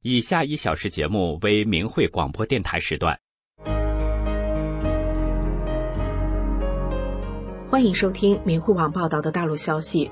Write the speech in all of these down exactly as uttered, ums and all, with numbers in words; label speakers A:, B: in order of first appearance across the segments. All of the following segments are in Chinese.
A: 以下一小时节目为明慧广播电台时段。
B: 欢迎收听明慧网报道的大陆消息。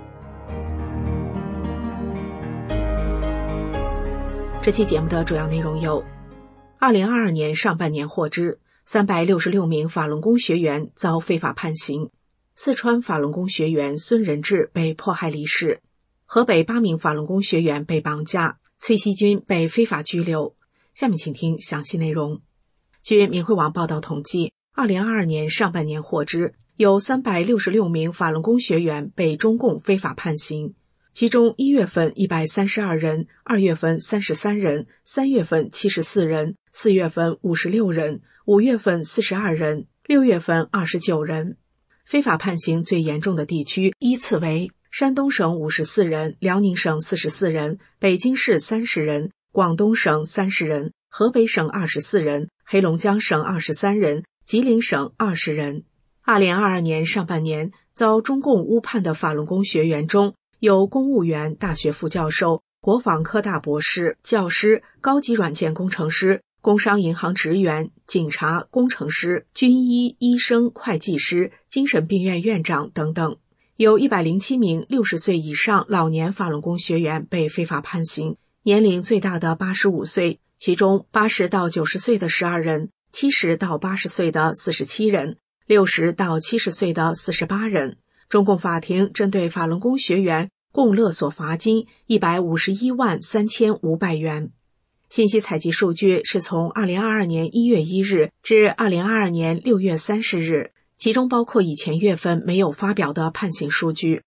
B: 这期节目的主要内容有：二零二二年上半年获知，三百六十六名法轮功学员遭非法判刑；四川法轮功学员孙仁志被迫害离世；河北八名法轮功学员被绑架；崔锡军被非法拘留。下面请听详细内容。据明慧网报道统计，二零二二年上半年获知，有三百六十六名法轮功学员被中共非法判刑，其中一月份一百三十二人，二月份三十三人，三月份七十四人，四月份五十六人，五月份四十二人，六月份二十九人。非法判刑最严重的地区依次为山东省五十四人，辽宁省四十四人，北京市三十人，广东省三十人，河北省二十四人，黑龙江省二十三人，吉林省二十人。二零二二年上半年遭中共误判的法轮功学员中，有公务员、大学副教授、国防科大博士、教师、高级软件工程师、工商银行职员、警察、工程师、军医、医生、会计师、精神病院院长等等。有一百零七名六十岁以上老年法轮功学员被非法判刑，年龄最大的八十五岁，其中八十到九十岁的十二人，七十到八十岁的四十七人，六十到七十岁的四十八人。中共法庭针对法轮功学员共勒索罚金一百五十一万三千五百元。信息采集数据是从二零二二年一月一日至二零二二年六月三十日，其中包括以前月份没有发表的判刑数据。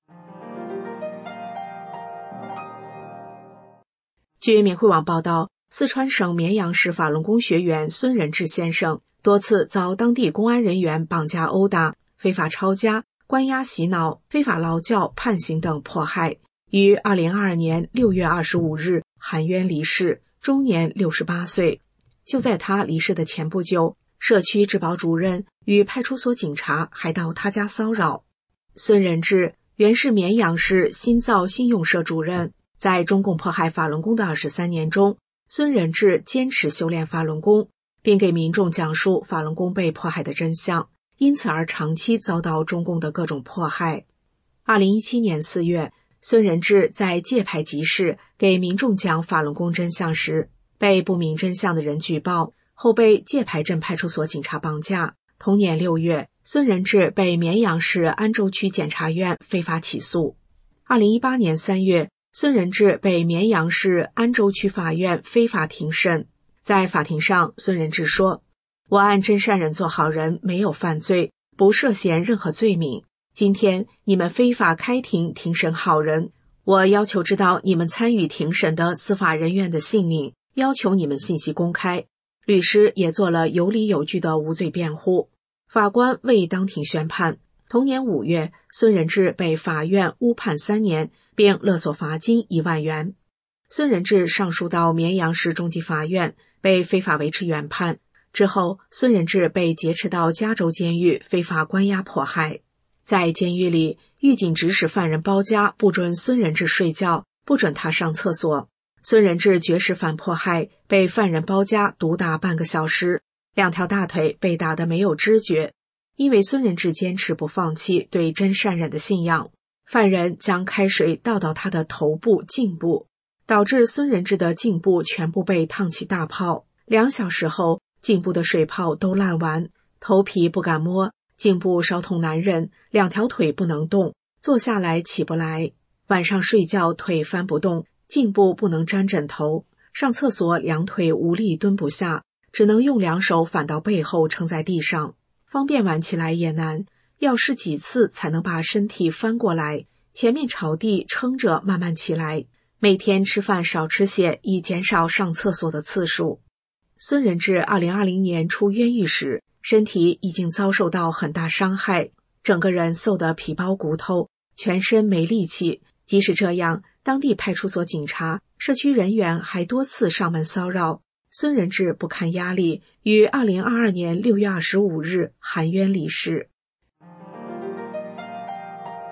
B: 据明慧网报道，四川省绵阳市法轮功学员孙仁志先生多次遭当地公安人员绑架殴打、非法抄家、关押洗脑、非法劳教、判刑等迫害，于二零二二年六月二十五日含冤离世，终年六十八岁。就在他离世的前不久，社区治保主任与派出所警察还到他家骚扰。孙仁志原是绵阳市新造信用社主任，在中共迫害法轮功的二十三年中，孙仁志坚持修炼法轮功，并给民众讲述法轮功被迫害的真相，因此而长期遭到中共的各种迫害。二零一七年四月，孙仁志在界牌集市给民众讲法轮功真相时，被不明真相的人举报，后被界牌镇派出所警察绑架。同年六月，孙仁志被绵阳市安州区检察院非法起诉。二零一八年三月，孙仁志被绵阳市安州区法院非法庭审。在法庭上，孙仁志说：“我按真善人做好人，没有犯罪，不涉嫌任何罪名。今天你们非法开庭庭审好人，我要求知道你们参与庭审的司法人员的姓名，要求你们信息公开。”律师也做了有理有据的无罪辩护。法官未当庭宣判。同年五月，孙仁志被法院误判三年，并勒索罚金一万元。孙仁志上诉到绵阳市中级法院，被非法维持原判。之后，孙仁志被劫持到加州监狱非法关押迫害。在监狱里，狱警指使犯人包夹，不准孙仁志睡觉，不准他上厕所。孙仁志绝食反迫害，被犯人包夹毒打半个小时，两条大腿被打得没有知觉。因为孙仁志坚持不放弃对真善忍的信仰，犯人将开水倒到他的头部、颈部，导致孙仁志的颈部全部被烫起大泡。两小时后，颈部的水泡都烂完，头皮不敢摸，颈部烧痛难忍，两条腿不能动，坐下来起不来。晚上睡觉腿翻不动，颈部不能沾枕头，上厕所两腿无力蹲不下，只能用两手反到背后撑在地上，方便玩起来也难，要试几次才能把身体翻过来，前面朝地撑着慢慢起来。每天吃饭少吃些，以减少上厕所的次数。孙仁志二零二零年出冤狱时，身体已经遭受到很大伤害，整个人瘦得皮包骨头，全身没力气。即使这样，当地派出所警察、社区人员还多次上门骚扰。孙仁志不堪压力，于二零二二年六月二十五日含冤离世。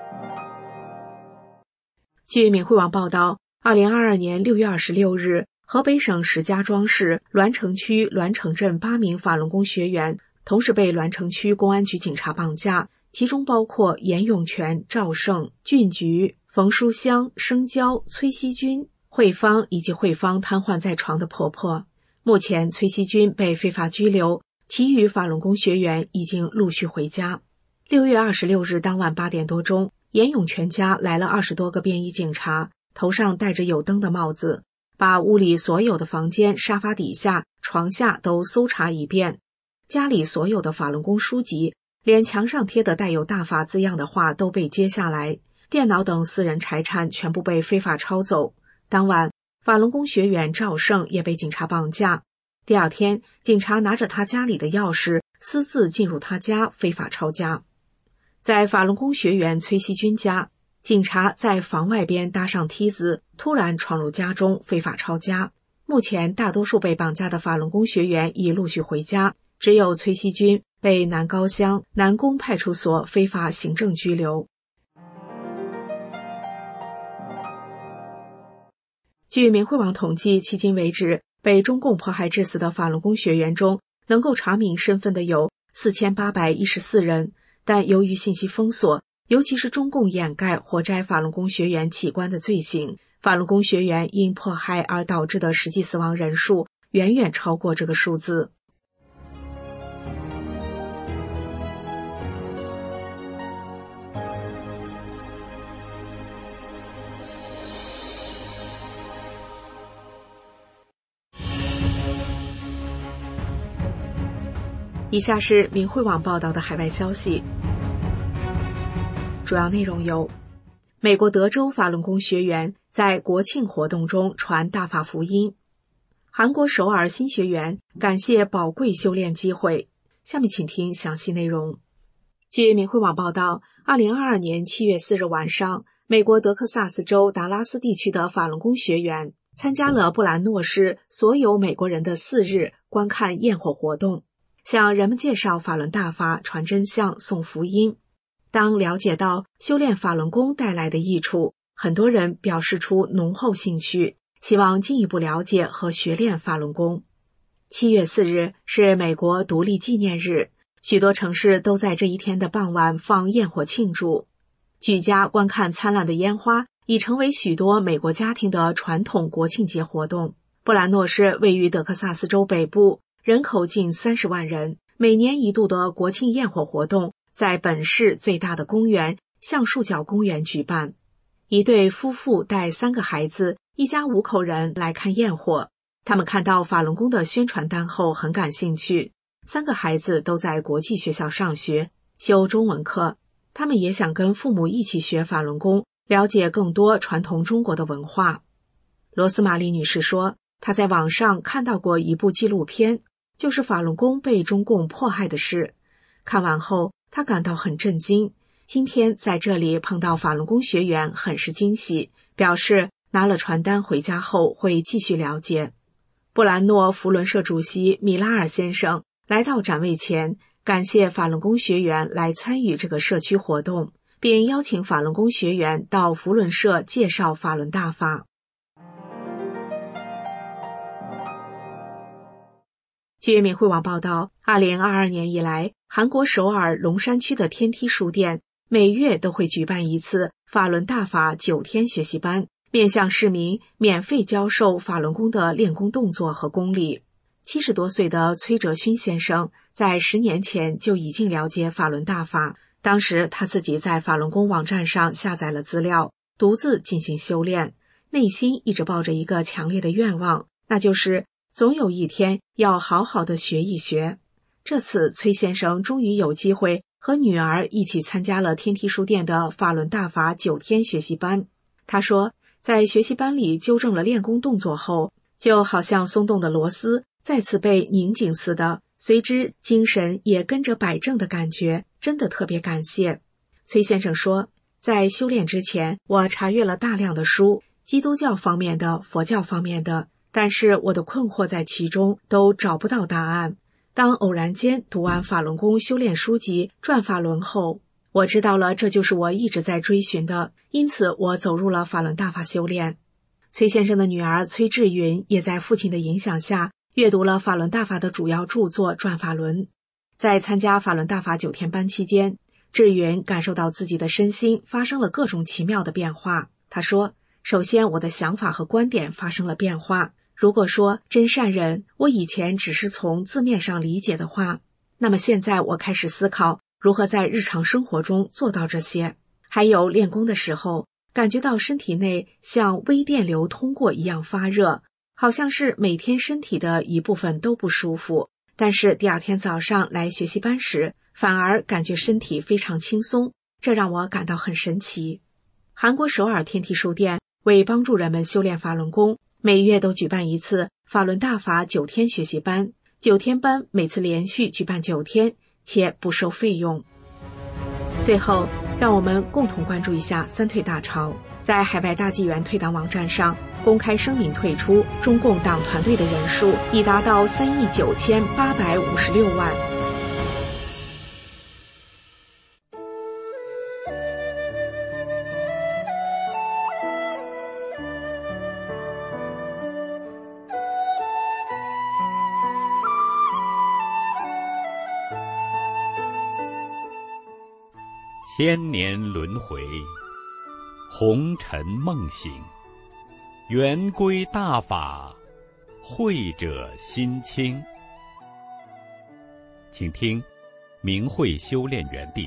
B: 据明慧网报道，二零二二年六月二十六日， 河北省石家庄市栾城区栾城镇八名法轮功学员同时被栾城区公安局警察绑架，其中包括严永全、赵胜、俊菊、冯书香、生娇、崔希军、慧芳以及慧芳瘫痪在床的婆婆。目前崔希军被非法拘留，其余法轮功学员已经陆续回家。六月二十六日当晚八点多钟，严永全家来了二十多个便衣警察，头上戴着有灯的帽子，把屋里所有的房间、沙发底下、床下都搜查一遍。家里所有的法轮功书籍，连墙上贴的带有大法字样的画都被揭下来，电脑等私人财产全部被非法抄走。当晚，法轮功学员赵胜也被警察绑架。第二天，警察拿着他家里的钥匙，私自进入他家非法抄家。在法轮功学员崔希军家，警察在房外边搭上梯子，突然闯入家中非法抄家。目前大多数被绑架的法轮功学员已陆续回家，只有崔希军被南高乡南宫派出所非法行政拘留。据明慧网统计，迄今为止被中共迫害致死的法轮功学员中，能够查明身份的有四千八百一十四人，但由于信息封锁，尤其是中共掩盖活摘法轮功学员器官的罪行，法轮功学员因迫害而导致的实际死亡人数远远超过这个数字。以下是明慧网报道的海外消息，主要内容有：美国德州法轮功学员在国庆活动中传大法福音；韩国首尔新学员感谢宝贵修炼机会。下面请听详细内容。据明慧网报道，二零二二年七月四日晚上，美国德克萨斯州达拉斯地区的法轮功学员参加了布兰诺市所有美国人的四日观看焰火活动，向人们介绍法轮大法，传真相，送福音。当了解到修炼法轮功带来的益处，很多人表示出浓厚兴趣，希望进一步了解和学练法轮功。七月四日是美国独立纪念日，许多城市都在这一天的傍晚放焰火庆祝。居家观看灿烂的烟花已成为许多美国家庭的传统国庆节活动。布兰诺市位于德克萨斯州北部，人口近三十万人，每年一度的国庆焰火活动在本市最大的公园橡树角公园举办。一对夫妇带三个孩子，一家五口人来看焰火。他们看到法轮功的宣传单后很感兴趣。三个孩子都在国际学校上学，修中文课。他们也想跟父母一起学法轮功，了解更多传统中国的文化。罗斯玛丽女士说，她在网上看到过一部纪录片，就是法轮功被中共迫害的事。看完后，她感到很震惊。今天在这里碰到法轮功学员很是惊喜，表示拿了传单回家后会继续了解。布兰诺福伦社主席米拉尔先生来到展位前，感谢法轮功学员来参与这个社区活动，并邀请法轮功学员到福伦社介绍法轮大法。据明慧网报道，二零二二年以来，韩国首尔龙山区的天梯书店每月都会举办一次法轮大法九天学习班，面向市民免费教授法轮功的练功动作和功力。七十多岁的崔哲勋先生在十年前就已经了解法轮大法，当时他自己在法轮功网站上下载了资料，独自进行修炼，内心一直抱着一个强烈的愿望，那就是总有一天要好好的学一学。这次崔先生终于有机会和女儿一起参加了天梯书店的法轮大法九天学习班。他说，在学习班里纠正了练功动作后，就好像松动的螺丝再次被拧紧似的，随之精神也跟着摆正的感觉，真的特别感谢。崔先生说，在修炼之前，我查阅了大量的书，基督教方面的、佛教方面的，但是我的困惑在其中都找不到答案。当偶然间读完法轮功修炼书籍《转法轮》后，我知道了这就是我一直在追寻的，因此我走入了法轮大法修炼。 崔先生的女儿崔志云也在父亲的影响下阅读了法轮大法的主要著作《转法轮》。在参加法轮大法九天班期间，志云感受到自己的身心发生了各种奇妙的变化。他说，首先我的想法和观点发生了变化。如果说真善人，我以前只是从字面上理解的话，那么现在我开始思考如何在日常生活中做到这些。还有练功的时候，感觉到身体内像微电流通过一样发热，好像是每天身体的一部分都不舒服，但是第二天早上来学习班时，反而感觉身体非常轻松，这让我感到很神奇。韩国首尔天梯书店为帮助人们修炼法轮功，每月都举办一次法轮大法九天学习班，九天班每次连续举办九天，且不收费用。最后，让我们共同关注一下三退大潮。在海外大纪元退党网站上公开声明退出中共党团队的人数已达到三亿九千八百五十六万。
A: 千年轮回，红尘梦醒，圆归大法，慧者心清。请听明慧修炼园地。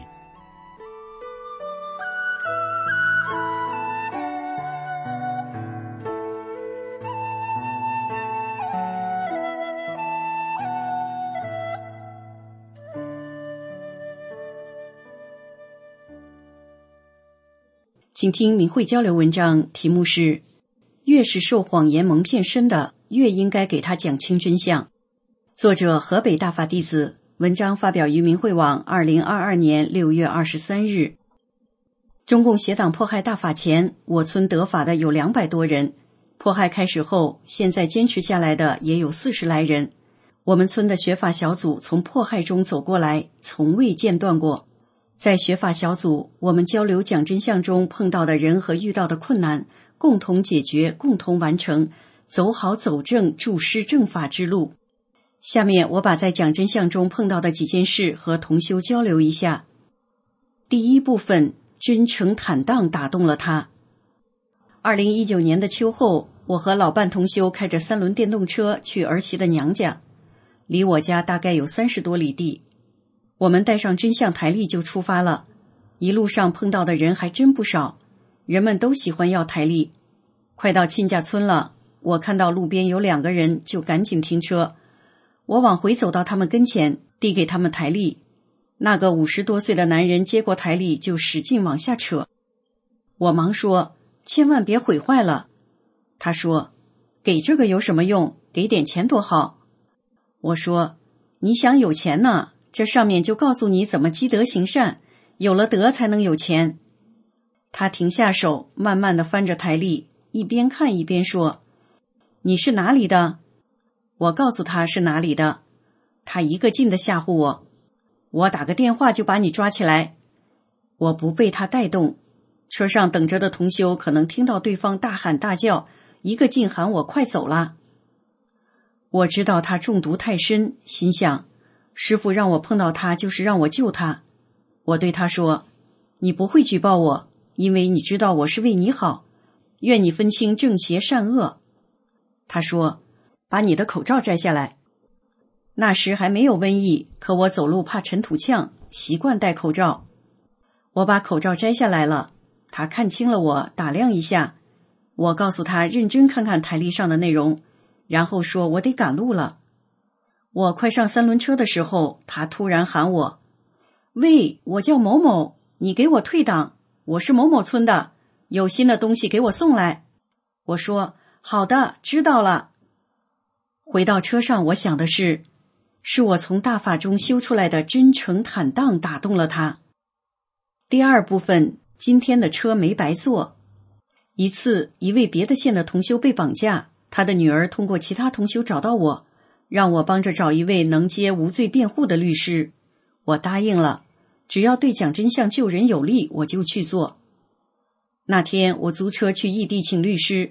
C: 请听明慧交流文章，题目是越是受谎言蒙骗深的，越应该给他讲清真相。作者河北大法弟子，文章发表于明慧网二零二二年六月二十三日。中共邪党迫害大法前，我村得法的有两百多人，迫害开始后，现在坚持下来的也有四十来人。我们村的学法小组从迫害中走过来，从未间断过。在学法小组，我们交流讲真相中碰到的人和遇到的困难，共同解决，共同完成，走好走正助师正法之路。下面我把在讲真相中碰到的几件事和同修交流一下。第一部分，真诚坦荡打动了他。二零一九年的秋后，我和老伴同修开着三轮电动车去儿媳的娘家，离我家大概有三十多里地。我们带上真相台历就出发了，一路上碰到的人还真不少，人们都喜欢要台历。快到亲家村了，我看到路边有两个人，就赶紧停车。我往回走到他们跟前，递给他们台历。那个五十多岁的男人接过台历就使劲往下扯。我忙说，千万别毁坏了。他说，给这个有什么用，给点钱多好。我说，你想有钱呢？这上面就告诉你怎么积德行善，有了德才能有钱。他停下手，慢慢地翻着台历，一边看一边说，你是哪里的？我告诉他是哪里的，他一个劲地吓唬我，我打个电话就把你抓起来。我不被他带动，车上等着的同修可能听到对方大喊大叫，一个劲喊我快走啦。我知道他中毒太深，心想师父让我碰到他就是让我救他。我对他说，你不会举报我，因为你知道我是为你好，愿你分清正邪善恶。他说，把你的口罩摘下来。那时还没有瘟疫，可我走路怕尘土呛，习惯戴口罩。我把口罩摘下来了，他看清了我，打量一下。我告诉他认真看看台历上的内容，然后说我得赶路了。我快上三轮车的时候，他突然喊我，喂，我叫某某，你给我退档，我是某某村的，有新的东西给我送来。我说，好的，知道了。回到车上，我想的是，是我从大法中修出来的真诚坦荡打动了他。第二部分，今天的车没白坐。一次，一位别的县的同修被绑架，他的女儿通过其他同修找到我，让我帮着找一位能接无罪辩护的律师。我答应了，只要对讲真相救人有利，我就去做。那天我租车去异地请律师，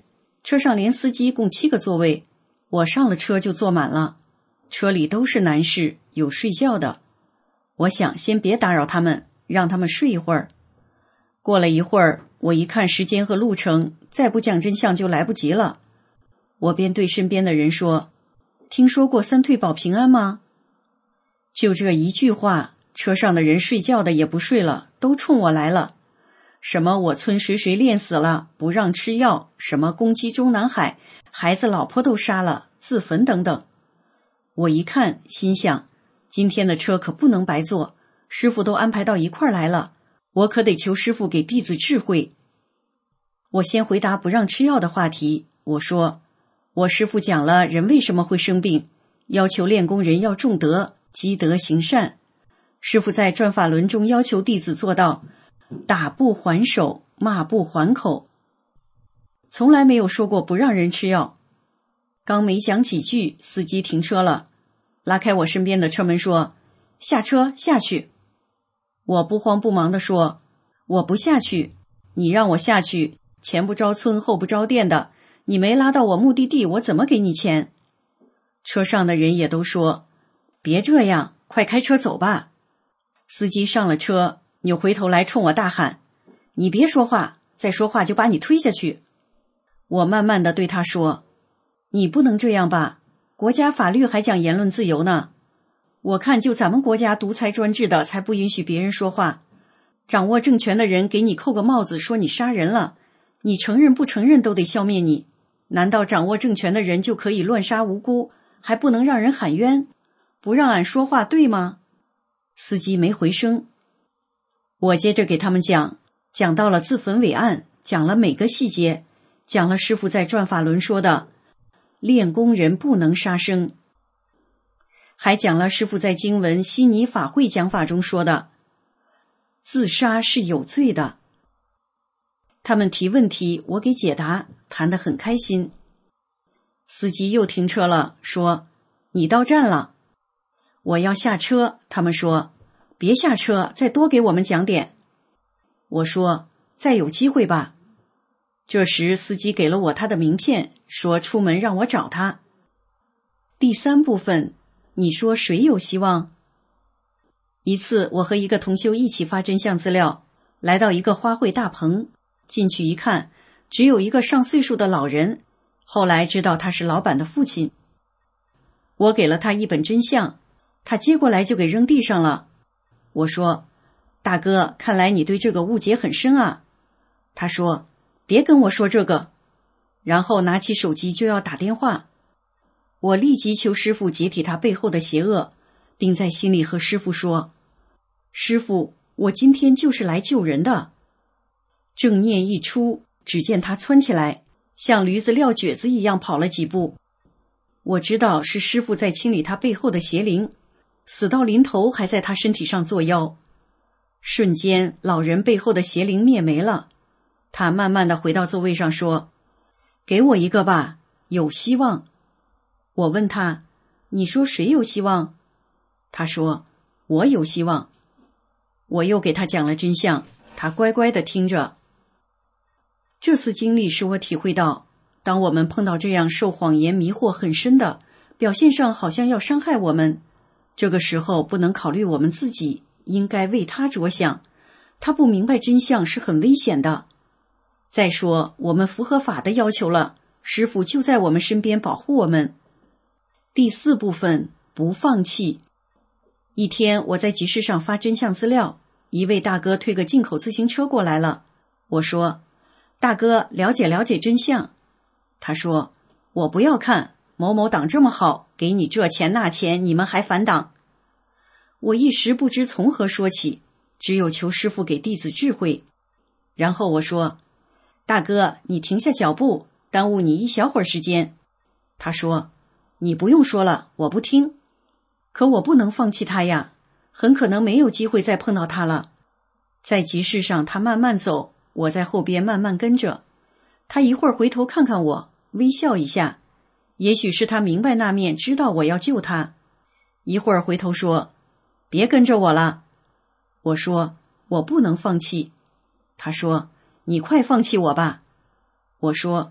C: 车上连司机共七个座位，我上了车就坐满了，车里都是男士，有睡觉的。我想先别打扰他们，让他们睡一会儿。过了一会儿，我一看时间和路程，再不讲真相就来不及了。我便对身边的人说，听说过三退保平安吗？就这一句话，车上的人睡觉的也不睡了，都冲我来了。什么我村谁谁练死了，不让吃药，什么攻击中南海，孩子老婆都杀了，自焚等等。我一看，心想，今天的车可不能白坐，师傅都安排到一块儿来了，我可得求师傅给弟子智慧。我先回答不让吃药的话题，我说，我师父讲了人为什么会生病，要求练功人要重德，积德行善。师父在转法轮中要求弟子做到打不还手，骂不还口，从来没有说过不让人吃药。刚没讲几句，司机停车了，拉开我身边的车门说，下车下去。我不慌不忙地说，我不下去，你让我下去，前不着村后不着店的，你没拉到我目的地，我怎么给你钱？车上的人也都说，别这样，快开车走吧。司机上了车，扭回头来冲我大喊，你别说话，再说话就把你推下去。我慢慢地对他说，你不能这样吧，国家法律还讲言论自由呢。我看就咱们国家独裁专制的才不允许别人说话，掌握政权的人给你扣个帽子说你杀人了，你承认不承认都得消灭你。难道掌握政权的人就可以乱杀无辜，还不能让人喊冤？不让俺说话对吗？司机没回声。我接着给他们讲，讲到了自焚伟案，讲了每个细节，讲了师父在转法轮说的练功人不能杀生，还讲了师父在经文悉尼法会讲法中说的自杀是有罪的。他们提问题，我给解答，谈得很开心。司机又停车了，说，你到站了。我要下车，他们说，别下车，再多给我们讲点。我说，再有机会吧。这时司机给了我他的名片，说出门让我找他。第三部分，你说谁有希望？一次我和一个同修一起发真相资料，来到一个花卉大棚，进去一看，只有一个上岁数的老人，后来知道他是老板的父亲。我给了他一本真相，他接过来就给扔地上了。我说，大哥，看来你对这个误解很深啊。他说，别跟我说这个，然后拿起手机就要打电话。我立即求师父解体他背后的邪恶，并在心里和师父说，师父，我今天就是来救人的。正念一出，只见他蹿起来，像驴子撂蹶子一样跑了几步。我知道是师父在清理他背后的邪灵，死到临头还在他身体上作妖。瞬间，老人背后的邪灵灭没了。他慢慢地回到座位上说，给我一个吧，有希望。我问他，你说谁有希望？他说，我有希望。我又给他讲了真相，他乖乖地听着。这次经历使我体会到，当我们碰到这样受谎言迷惑很深的，表现上好像要伤害我们，这个时候不能考虑我们自己，应该为他着想。他不明白真相是很危险的。再说，我们符合法的要求了，师父就在我们身边保护我们。第四部分，不放弃。一天，我在集市上发真相资料，一位大哥推个进口自行车过来了。我说，大哥，了解了解真相。他说，我不要看，某某党这么好，给你这钱那钱，你们还反党。我一时不知从何说起，只有求师父给弟子智慧。然后我说，大哥，你停下脚步，耽误你一小会儿时间。他说，你不用说了，我不听。可我不能放弃他呀，很可能没有机会再碰到他了。在集市上，他慢慢走，我在后边慢慢跟着。他一会儿回头看看我，微笑一下，也许是他明白那面，知道我要救他。一会儿回头说，别跟着我了。我说，我不能放弃。他说，你快放弃我吧。我说，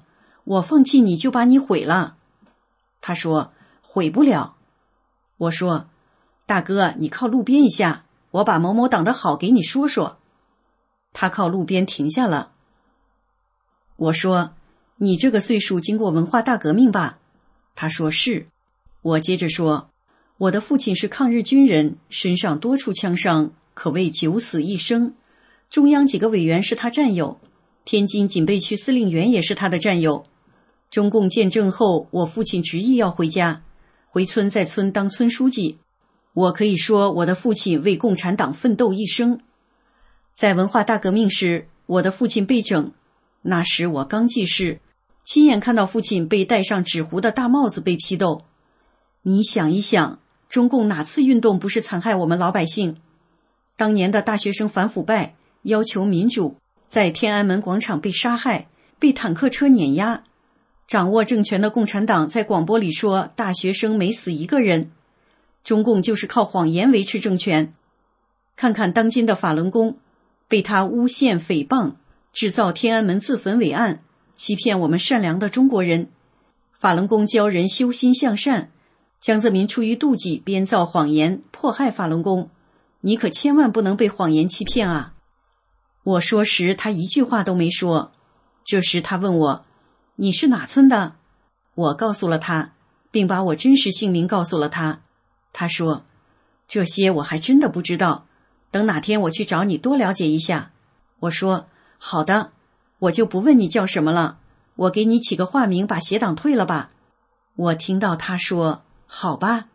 C: 我放弃你就把你毁了。他说，毁不了。我说，大哥，你靠路边一下，我把某某挡得好给你说说。他靠路边停下了。我说，你这个岁数经过文化大革命吧？他说是。我接着说，我的父亲是抗日军人，身上多处枪伤，可谓九死一生。中央几个委员是他战友，天津警备区司令员也是他的战友。中共建政后，我父亲执意要回家，回村在村当村书记。我可以说，我的父亲为共产党奋斗一生。在文化大革命时，我的父亲被整，那时我刚记事，亲眼看到父亲被戴上纸糊的大帽子被批斗。你想一想，中共哪次运动不是残害我们老百姓？当年的大学生反腐败，要求民主，在天安门广场被杀害，被坦克车碾压。掌握政权的共产党在广播里说，大学生没死一个人。中共就是靠谎言维持政权。看看当今的法轮功，被他诬陷诽谤，制造天安门自焚伪案，欺骗我们善良的中国人。法轮功教人修心向善，江泽民出于妒忌编造谎言，迫害法轮功。你可千万不能被谎言欺骗啊！我说时，他一句话都没说。这时他问我，你是哪村的？我告诉了他，并把我真实姓名告诉了他。他说，这些我还真的不知道，等哪天我去找你多了解一下。我说，好的，我就不问你叫什么了，我给你起个化名，把邪党退了吧。我听到他说，好吧。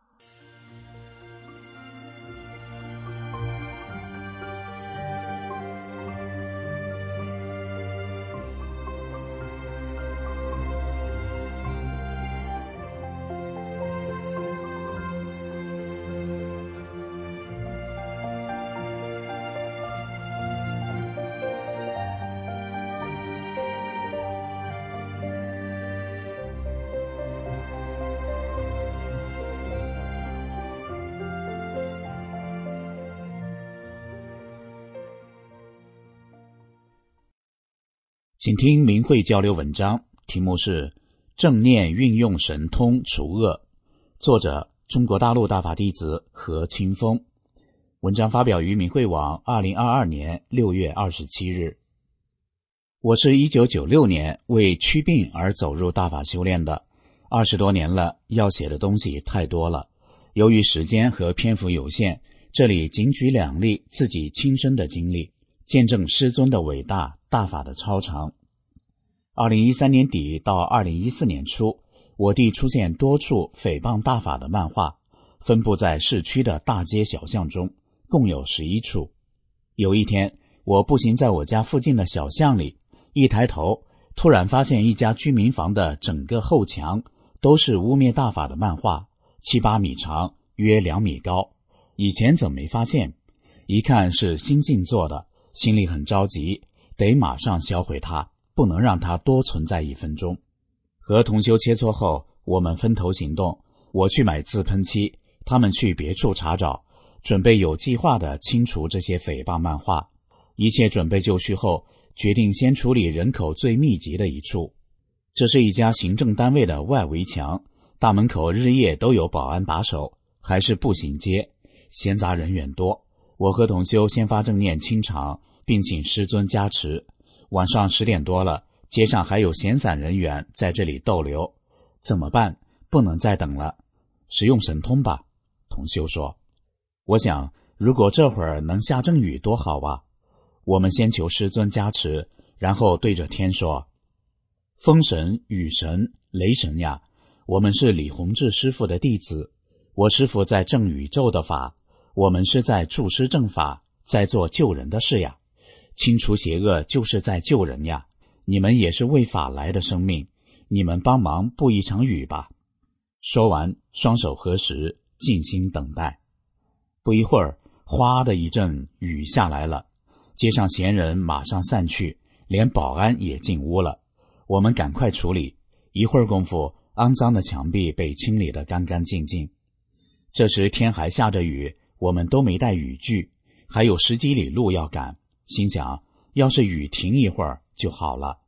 D: 请听明慧交流文章，题目是正念运用神通除恶，作者中国大陆大法弟子何清风。文章发表于明慧网二零二二年六月二十七日。我是一九九六年为祛病而走入大法修炼的，二十多年了，要写的东西太多了，由于时间和篇幅有限，这里仅举两例自己亲身的经历，见证师尊的伟大，大法的超常。二零一三年底到二零一四年初，我地出现多处诽谤大法的漫画，分布在市区的大街小巷中，共有十一处。有一天，我步行在我家附近的小巷里，一抬头，突然发现一家居民房的整个后墙都是污蔑大法的漫画，七八米长，约两米高。以前怎么没发现？一看是新晋做的，心里很着急，得马上销毁它，不能让它多存在一分钟。和同修切磋后，我们分头行动，我去买自喷漆，他们去别处查找，准备有计划地清除这些诽谤漫画。一切准备就绪后，决定先处理人口最密集的一处。这是一家行政单位的外围墙，大门口日夜都有保安把守，还是步行街，闲杂人员多。我和同修先发正念清场，并请师尊加持。晚上十点多了，街上还有闲散人员在这里逗留，怎么办？不能再等了，使用神通吧。同修说，我想如果这会儿能下阵雨多好啊。我们先求师尊加持，然后对着天说，风神、雨神、雷神呀，我们是李洪志师父的弟子，我师父在正宇宙的法，我们是在助师正法，在做救人的事呀，清除邪恶就是在救人呀，你们也是为法来的生命，你们帮忙布一场雨吧。说完，双手合十，静心等待。不一会儿，哗的一阵雨下来了，街上闲人马上散去，连保安也进屋了。我们赶快处理，一会儿功夫，肮脏的墙壁被清理得干干净净。这时天还下着雨，我们都没带雨具，还有十几里路要赶，心想要是雨停一会儿就好了。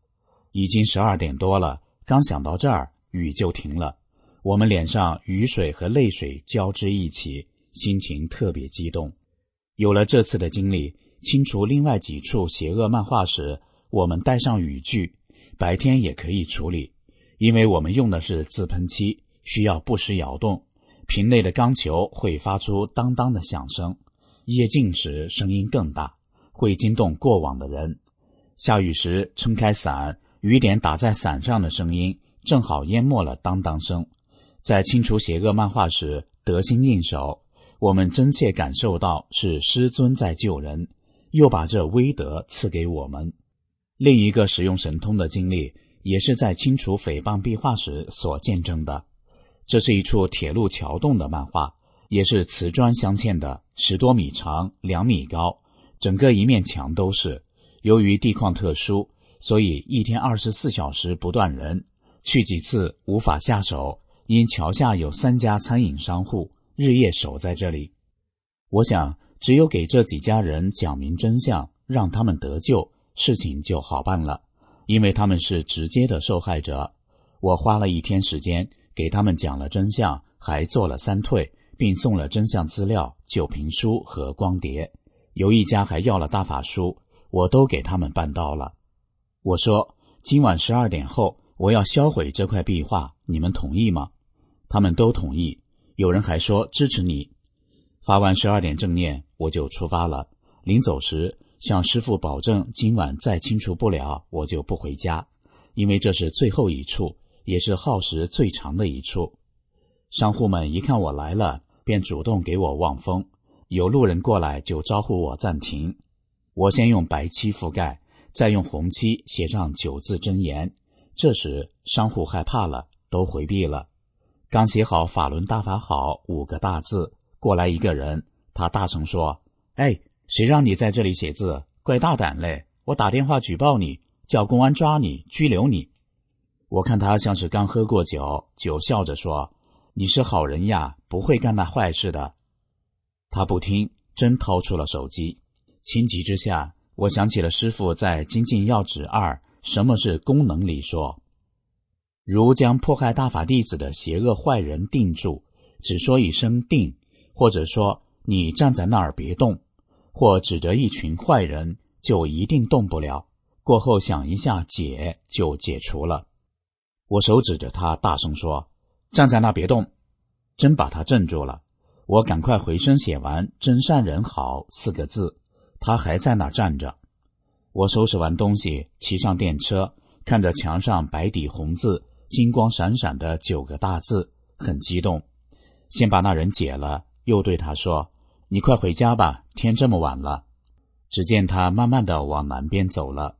D: 已经十二点多了，刚想到这儿，雨就停了。我们脸上雨水和泪水交织一起，心情特别激动。有了这次的经历，清除另外几处邪恶漫画时，我们带上雨具，白天也可以处理，因为我们用的是自喷漆，需要不时摇动，瓶内的钢球会发出当当的响声，夜静时声音更大，会惊动过往的人。下雨时撑开伞，雨点打在伞上的声音正好淹没了当当声。在清除邪恶漫画时得心应手，我们真切感受到是师尊在救人，又把这威德赐给我们。另一个使用神通的经历也是在清除诽谤壁画时所见证的。这是一处铁路桥洞的漫画，也是瓷砖镶嵌的，十多米长，两米高，整个一面墙都是。由于地况特殊，所以一天二十四小时不断人，去几次无法下手，因桥下有三家餐饮商户，日夜守在这里。我想只有给这几家人讲明真相，让他们得救，事情就好办了，因为他们是直接的受害者。我花了一天时间给他们讲了真相，还做了三退，并送了真相资料、酒瓶书和光碟。有一家还要了大法书，我都给他们办到了。我说今晚十二点后我要销毁这块壁画，你们同意吗？他们都同意，有人还说支持你。发完十二点正念，我就出发了。临走时向师父保证今晚再清除不了，我就不回家，因为这是最后一处，也是耗时最长的一处。商户们一看我来了，便主动给我望风，有路人过来就招呼我暂停。我先用白漆覆盖，再用红漆写上九字真言。这时商户害怕了，都回避了。刚写好法轮大法好五个大字，过来一个人，他大声说：哎，谁让你在这里写字？怪大胆嘞！我打电话举报你，叫公安抓你，拘留你。我看他像是刚喝过酒，就笑着说：你是好人呀，不会干那坏事的。他不听，真掏出了手机。情急之下，我想起了师父在《精进要旨二什么是功能》里说，如将迫害大法弟子的邪恶坏人定住，只说一声定，或者说你站在那儿别动，或指着一群坏人，就一定动不了，过后想一下解，就解除了。我手指着他大声说：站在那别动，真把他镇住了。我赶快回身写完真善人好四个字，他还在那站着。我收拾完东西，骑上电车，看着墙上白底红字，金光闪闪的九个大字，很激动。先把那人解了，又对他说：你快回家吧，天这么晚了。只见他慢慢地往南边走了。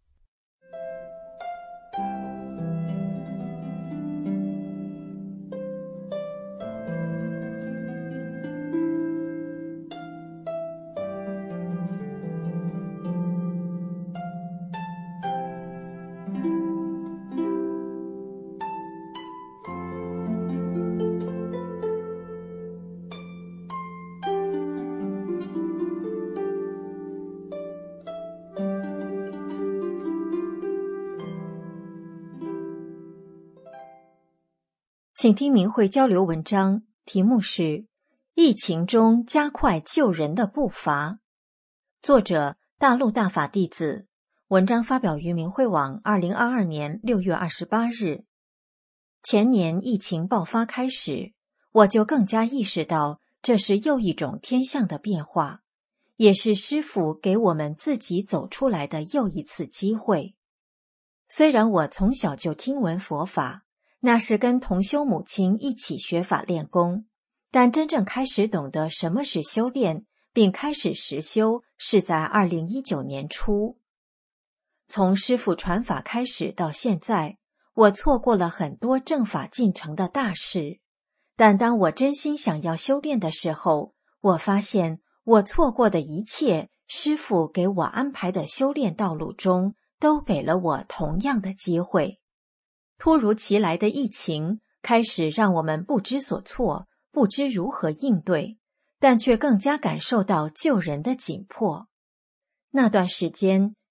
E: 请听明慧交流文章，题目是疫情中加快救人的步伐，作者大陆大法弟子，文章发表于明慧网二零二二年六月二十八日。前年疫情爆发开始，我就更加意识到这是又一种天象的变化，也是师父给我们自己走出来的又一次机会。虽然我从小就听闻佛法，那是跟同修母亲一起学法练功，但真正开始懂得什么是修炼，并开始实修，是在二零一九年初。从师父传法开始到现在，我错过了很多正法进程的大事，但当我真心想要修炼的时候，我发现我错过的一切，师父给我安排的修炼道路中，都给了我同样的机会。突如其来的疫情开始让我们不知所措，不知如何应对，但却更加感受到救人的紧迫。那段时间，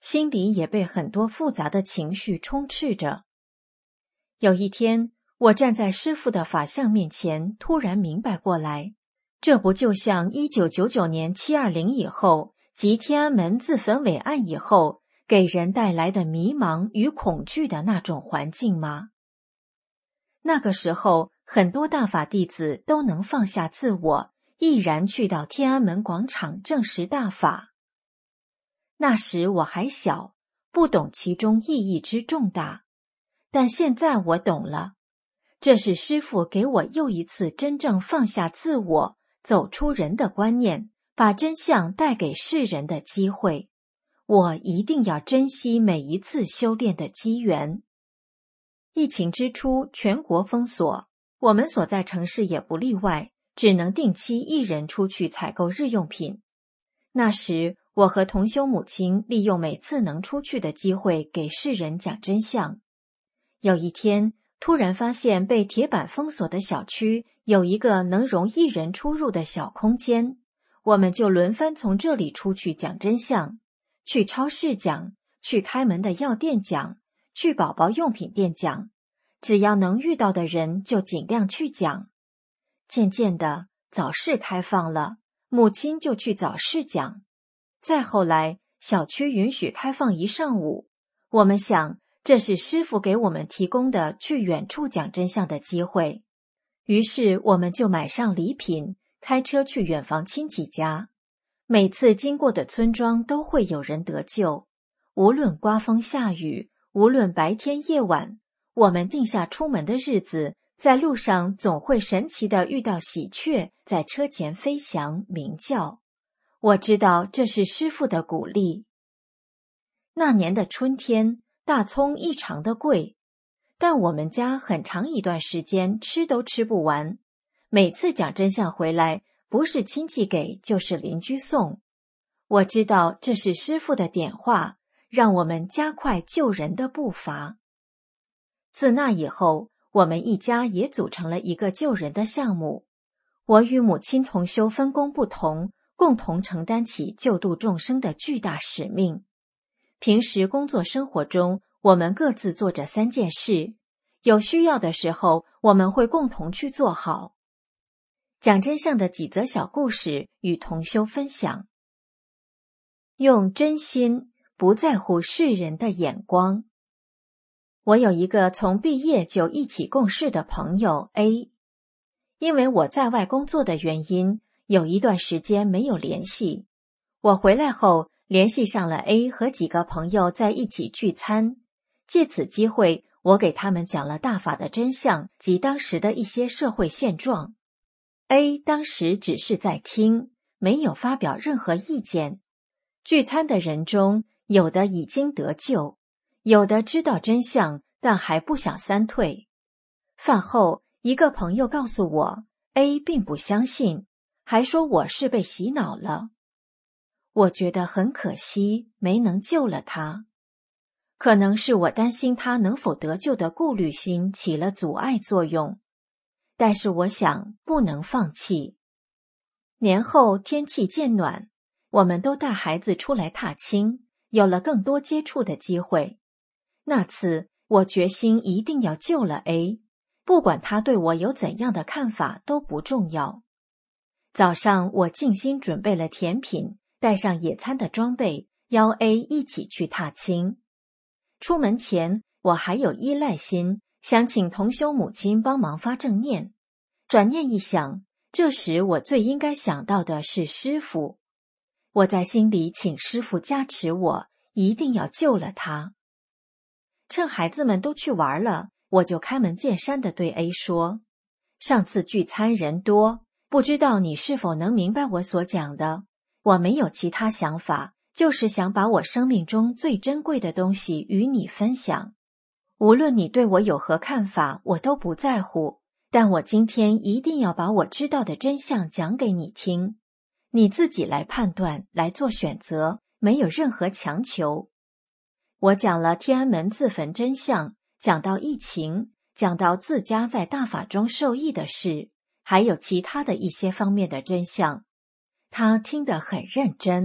E: 心里也被很多复杂的情绪充斥着。有一天，我站在师父的法相面前，突然明白过来，这不就像一九九九年七二零以后及天安门自焚伪案以后给人带来的迷茫与恐惧的那种环境吗？那个时候，很多大法弟子都能放下自我，毅然去到天安门广场证实大法。那时我还小，不懂其中意义之重大，但现在我懂了，这是师父给我又一次真正放下自我，走出人的观念，把真相带给世人的机会。我一定要珍惜每一次修炼的机缘。疫情之初，全国封锁，我们所在城市也不例外，只能定期一人出去采购日用品。那时，我和同修母亲利用每次能出去的机会给世人讲真相。有一天，突然发现被铁板封锁的小区有一个能容一人出入的小空间，我们就轮番从这里出去讲真相，去超市讲，去开门的药店讲，去宝宝用品店讲，只要能遇到的人就尽量去讲。渐渐的，早市开放了，母亲就去早市讲。再后来，小区允许开放一上午，我们想，这是师父给我们提供的去远处讲真相的机会。于是我们就买上礼品，开车去远房亲戚家。每次经过的村庄都会有人得救，无论刮风下雨，无论白天夜晚，我们定下出门的日子，在路上总会神奇地遇到喜鹊在车前飞翔鸣叫。我知道这是师父的鼓励。那年的春天，大葱异常的贵，但我们家很长一段时间吃都吃不完。每次讲真相回来，不是亲戚给，就是邻居送。我知道这是师父的点化，让我们加快救人的步伐。自那以后，我们一家也组成了一个救人的项目。我与母亲同修分工不同，共同承担起救度众生的巨大使命。平时工作生活中，我们各自做着三件事，有需要的时候，我们会共同去做好。讲真相的几则小故事与同修分享。用真心，不在乎世人的眼光。我有一个从毕业就一起共事的朋友 A， 因为我在外工作的原因，有一段时间没有联系。我回来后，联系上了 A 和几个朋友在一起聚餐，借此机会，我给他们讲了大法的真相及当时的一些社会现状。A 当时只是在听，没有发表任何意见。聚餐的人中，有的已经得救，有的知道真相，但还不想三退。饭后，一个朋友告诉我 ，A 并不相信，还说我是被洗脑了。我觉得很可惜，没能救了他。可能是我担心他能否得救的顾虑心起了阻碍作用。但是我想不能放弃。年后天气渐暖，我们都带孩子出来踏青，有了更多接触的机会。那次我决心一定要救了 A， 不管他对我有怎样的看法都不重要。早上我精心准备了甜品，带上野餐的装备，邀 A 一起去踏青。出门前，我还有依赖心，想请同修母亲帮忙发正念。转念一想，这时我最应该想到的是师父。我在心里请师父加持我，一定要救了他。趁孩子们都去玩了，我就开门见山地对 A 说，上次聚餐人多，不知道你是否能明白我所讲的。我没有其他想法，就是想把我生命中最珍贵的东西与你分享。无论你对我有何看法，我都不在乎，但我今天一定要把我知道的真相讲给你听，你自己来判断，来做选择，没有任何强求。我讲了天安门自焚真相，讲到疫情，讲到自家在大法中受益的事，还有其他的一些方面的真相。他听得很认真，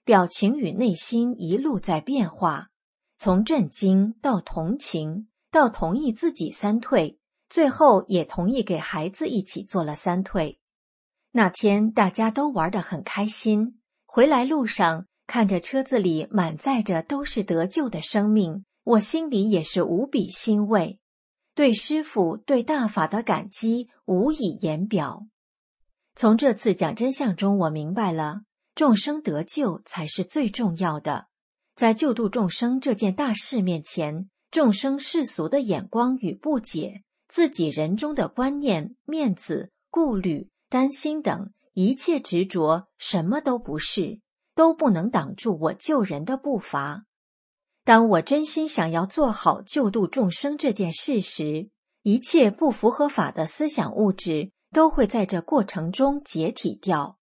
E: 表情与内心一路在变化，从震惊到同情，到同意自己三退，最后也同意给孩子一起做了三退。那天大家都玩得很开心，回来路上看着车子里满载着都是得救的生命，我心里也是无比欣慰，对师父对大法的感激无以言表。从这次讲真相中，我明白了众生得救才是最重要的。在救度众生这件大事面前，众生世俗的眼光与不解，自己人中的观念、面子、顾虑、担心等一切执着，什么都不是，都不能挡住我救人的步伐。当我真心想要做好救度众生这件事时，一切不符合法的思想物质都会在这过程中解体掉。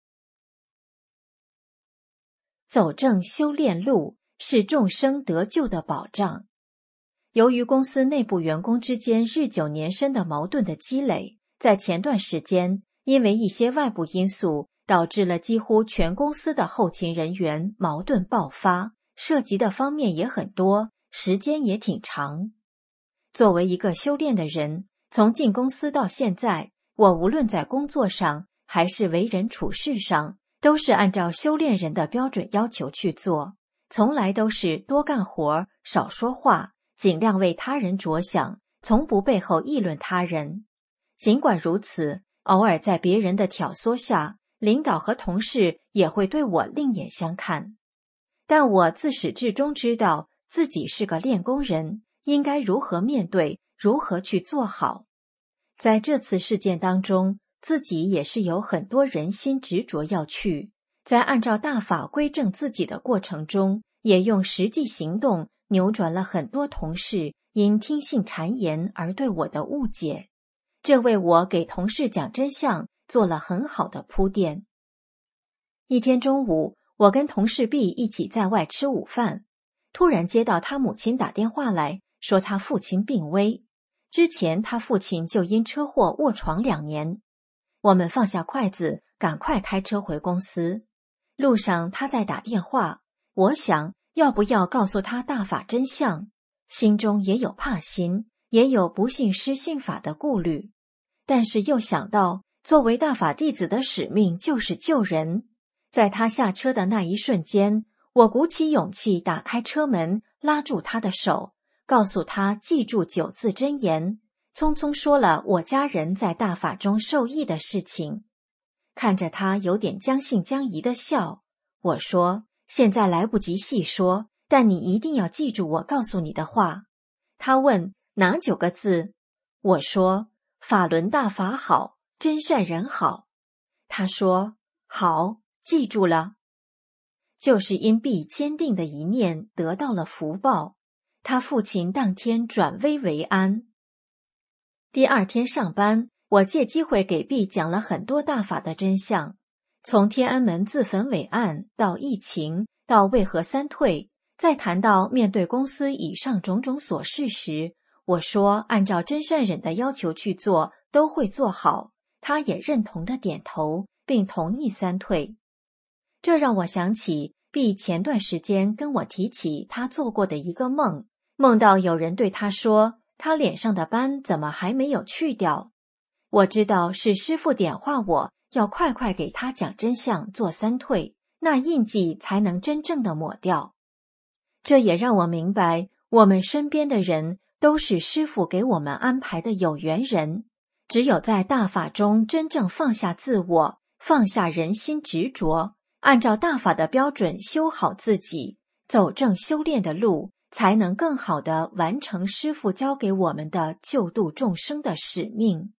E: 走正修炼路是众生得救的保障。由于公司内部员工之间日久年深的矛盾的积累，在前段时间，因为一些外部因素，导致了几乎全公司的后勤人员矛盾爆发，涉及的方面也很多，时间也挺长。作为一个修炼的人，从进公司到现在，我无论在工作上还是为人处事上，都是按照修炼人的标准要求去做，从来都是多干活，少说话，尽量为他人着想，从不背后议论他人。尽管如此，偶尔在别人的挑唆下，领导和同事也会对我另眼相看。但我自始至终知道自己是个练功人，应该如何面对，如何去做好。在这次事件当中，自己也是有很多人心执着要去，在按照大法归正自己的过程中，也用实际行动扭转了很多同事因听信谗言而对我的误解，这为我给同事讲真相做了很好的铺垫。一天中午，我跟同事 B 一起在外吃午饭，突然接到他母亲打电话来，说他父亲病危，之前他父亲就因车祸卧床两年。我们放下筷子，赶快开车回公司。路上他在打电话，我想要不要告诉他大法真相，心中也有怕心，也有不信施信法的顾虑，但是又想到作为大法弟子的使命就是救人。在他下车的那一瞬间，我鼓起勇气打开车门，拉住他的手，告诉他记住九字真言，匆匆说了我家人在大法中受益的事情。看着他有点将信将疑的笑，我说现在来不及细说，但你一定要记住我告诉你的话。他问哪九个字？我说法轮大法好，真善人好。他说好，记住了。就是因必坚定的一念得到了福报，他父亲当天转危为安。第二天上班，我借机会给 B 讲了很多大法的真相，从天安门自焚伟案到疫情，到为何三退，再谈到面对公司以上种种琐事时，我说按照真善忍的要求去做，都会做好。他也认同的点头，并同意三退。这让我想起 B 前段时间跟我提起他做过的一个梦，梦到有人对他说他脸上的斑怎么还没有去掉。我知道是师父点化我要快快给他讲真相，做三退，那印记才能真正的抹掉。这也让我明白，我们身边的人都是师父给我们安排的有缘人，只有在大法中真正放下自我，放下人心执着，按照大法的标准修好自己，走正修炼的路，才能更好地完成师父交给我们的救度众生的使命。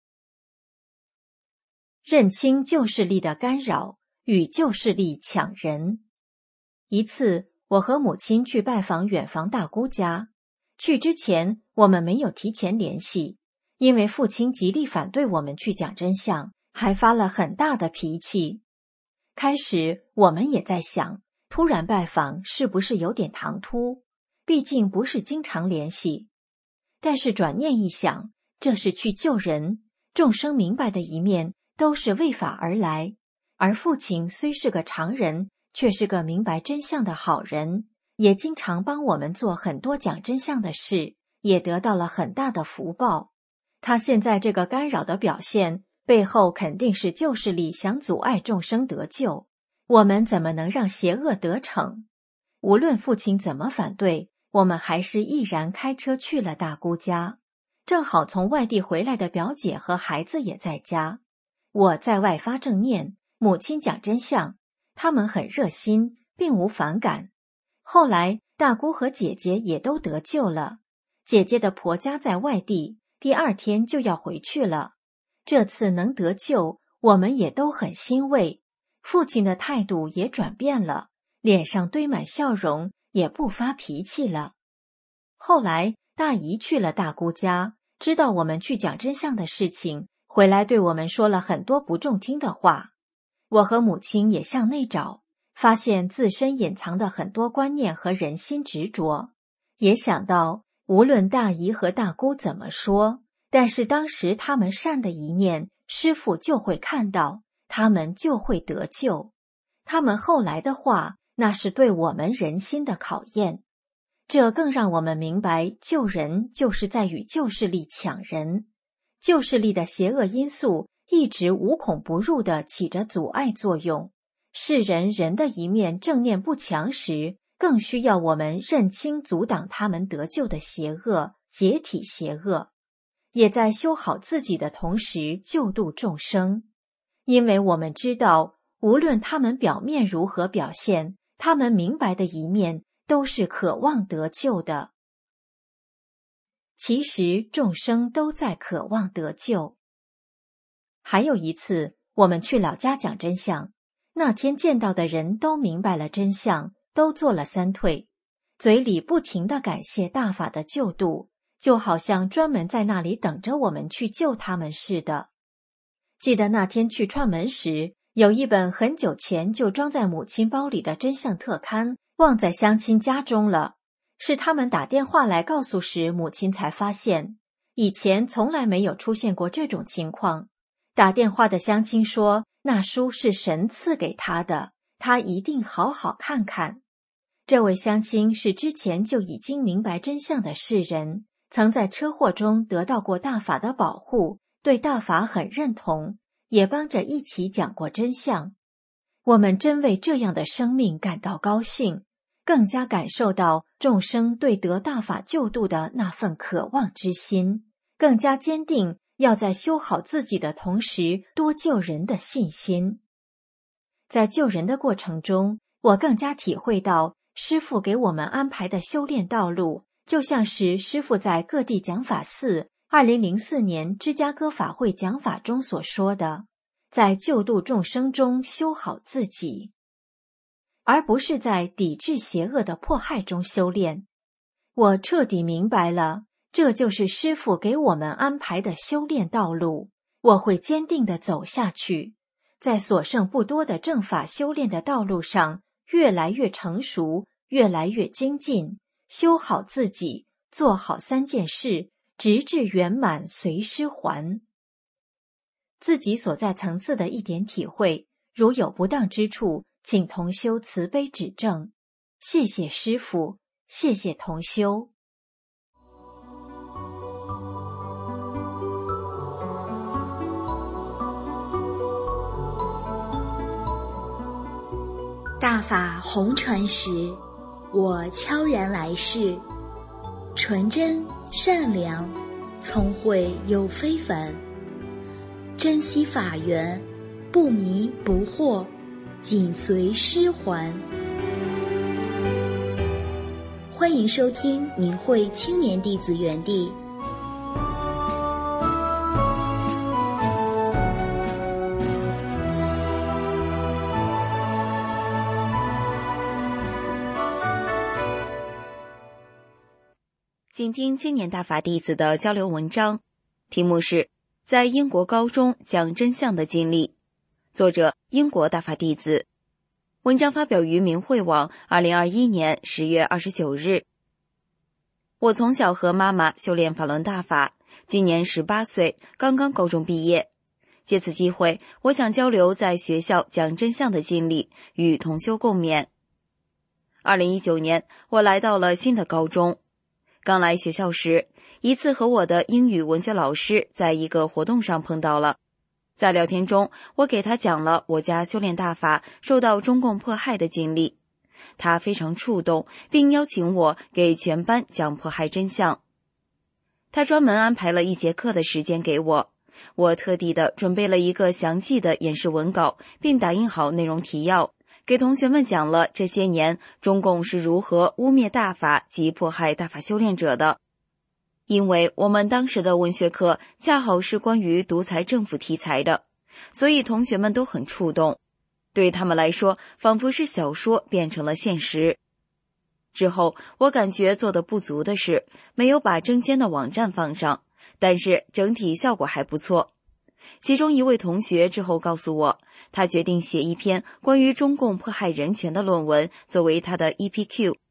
E: 认清旧势力的干扰，与旧势力抢人。一次，我和母亲去拜访远房大姑家，去之前我们没有提前联系，因为父亲极力反对我们去讲真相，还发了很大的脾气。开始我们也在想，突然拜访是不是有点唐突，毕竟不是经常联系。但是转念一想，这是去救人，众生明白的一面都是为法而来，而父亲虽是个常人， 却是个明白真相的好人，也经常帮我们做很多讲真相的事，也得到了很大的福报。他现在这个干扰的表现，背后肯定是旧势力想阻碍众生得救。我们怎么能让邪恶得逞？无论父亲怎么反对，我们还是毅然开车去了大姑家。正好从外地回来的表姐和孩子也在家。我在外发正念，母亲讲真相，他们很热心，并无反感。后来大姑和姐姐也都得救了。姐姐的婆家在外地，第二天就要回去了。这次能得救，我们也都很欣慰。父亲的态度也转变了，脸上堆满笑容，也不发脾气了。后来大姨去了大姑家，知道我们去讲真相的事情，回来对我们说了很多不中听的话。我和母亲也向内找，发现自身隐藏的很多观念和人心执着，也想到无论大姨和大姑怎么说，但是当时他们善的一面，师父就会看到，他们就会得救。他们后来的话，那是对我们人心的考验。这更让我们明白，救人就是在与旧势力抢人。旧势力的邪恶因素一直无孔不入地起着阻碍作用。世人人的一面正念不强时，更需要我们认清阻挡他们得救的邪恶，解体邪恶，也在修好自己的同时救度众生。因为我们知道，无论他们表面如何表现，他们明白的一面都是渴望得救的。其实众生都在渴望得救。还有一次，我们去老家讲真相，那天见到的人都明白了真相，都做了三退，嘴里不停地感谢大法的救度，就好像专门在那里等着我们去救他们似的。记得那天去串门时，有一本很久前就装在母亲包里的真相特刊忘在乡亲家中了，是他们打电话来告诉时，母亲才发现，以前从来没有出现过这种情况。打电话的乡亲说，那书是神赐给他的，他一定好好看看。这位乡亲是之前就已经明白真相的世人，曾在车祸中得到过大法的保护，对大法很认同，也帮着一起讲过真相。我们真为这样的生命感到高兴，更加感受到众生对得大法救度的那份渴望之心，更加坚定要在修好自己的同时多救人的信心。在救人的过程中，我更加体会到师父给我们安排的修炼道路，就像是师父在各地讲法寺二零零四年芝加哥法会讲法中所说的，在救度众生中修好自己，而不是在抵制邪恶的迫害中修炼。我彻底明白了，这就是师父给我们安排的修炼道路，我会坚定地走下去，在所剩不多的正法修炼的道路上，越来越成熟，越来越精进，修好自己，做好三件事，直至圆满随师还。自己所在层次的一点体会，如有不当之处，请同修慈悲指正。谢谢师父，谢谢同修。
F: 大法红传时，我悄然来世，纯真善良，聪慧又非凡，珍惜法缘，不迷不惑，紧随师还。欢迎收听明慧青年弟子园地。
G: 请听青年大法弟子的交流文章，题目是在英国高中讲真相的经历，作者英国大法弟子。文章发表于明慧网二零二一年十月二十九日。我从小和妈妈修炼法轮大法，今年十八岁，刚刚高中毕业。 借此机会，我想交流在学校讲真相的经历，与同修共勉。二零一九年，我来到了新的高中。刚来学校时，一次和我的英语文学老师在一个活动上碰到了。在聊天中，我给他讲了我家修炼大法受到中共迫害的经历，他非常触动，并邀请我给全班讲迫害真相。他专门安排了一节课的时间给我，我特地的准备了一个详细的演示文稿，并打印好内容提要，给同学们讲了这些年中共是如何污蔑大法及迫害大法修炼者的。因为我们当时的文学课恰好是关于独裁政府题材的，所以同学们都很触动，对他们来说仿佛是小说变成了现实。之后我感觉做的不足的是没有把征监的网站放上，但是整体效果还不错。其中一位同学之后告诉我，他决定写一篇关于中共迫害人权的论文作为他的 E P